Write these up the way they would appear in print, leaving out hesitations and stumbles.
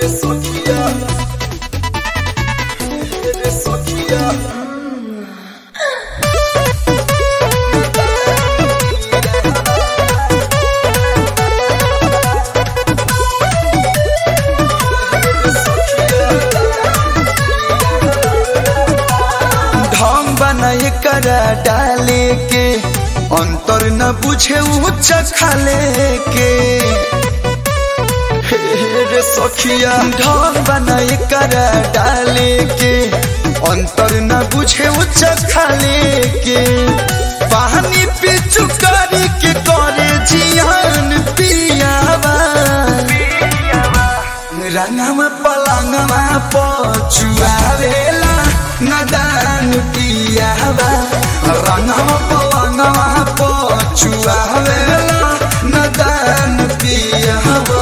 करा डाले के अंतर न बुझे उच्च खाले के रे सखिया ढंग बनाए करा डाले के अंतर न बुझे उच्च खाले के पानी पे चुकारी के करे जियान पियावा रंगवा पलंगवा पचुआवेला नदान पियावा रंगवा पलंगवा पचुआवेला नदान पियावा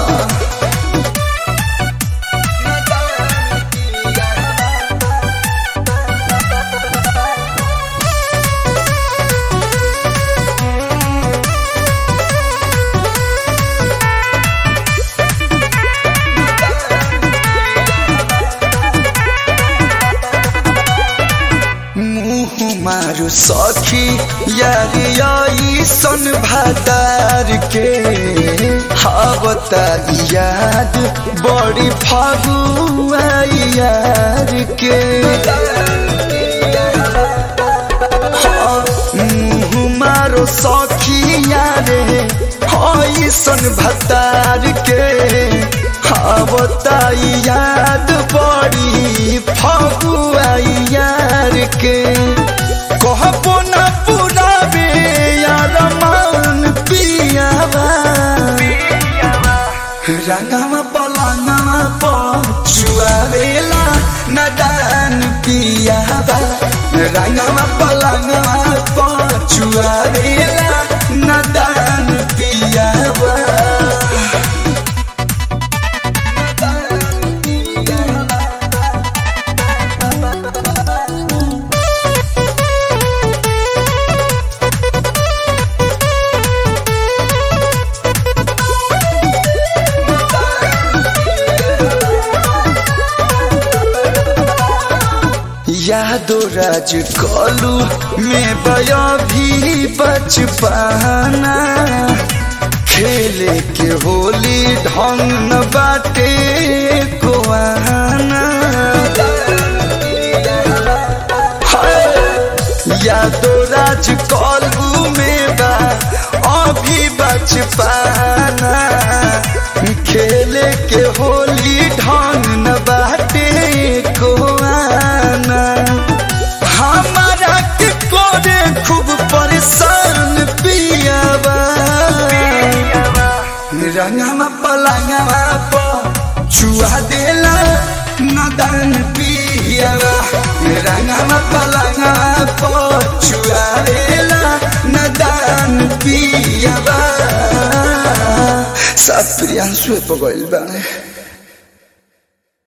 मारू सखी यारी सन भातार के हावता याद बड़ी फागुआ यार के मारो सखी यारे हई सन भातार के हावता याद बड़ी फागुआ यार के कहबो न पुरावे यार मान पियावा रंगवा पलंगवा पचुआवेला नदान पियावा रंगवा पलंगवा पचुआवेला नदान पियावा यादो राज कलू में बया भी बचपना खेले के होली ढंग न बाटे को आना यादो राज कलू में बा अभी बचपना खेले के होली ढंग न बाटे को हमारा के कोरे खूब परेशान पियावा रंगवा पलंगवा पचुआ देला नदान पियावा रंगवा पलंगवा पचुआ देला नदान पियावा सब प्रियांशु पगल बा।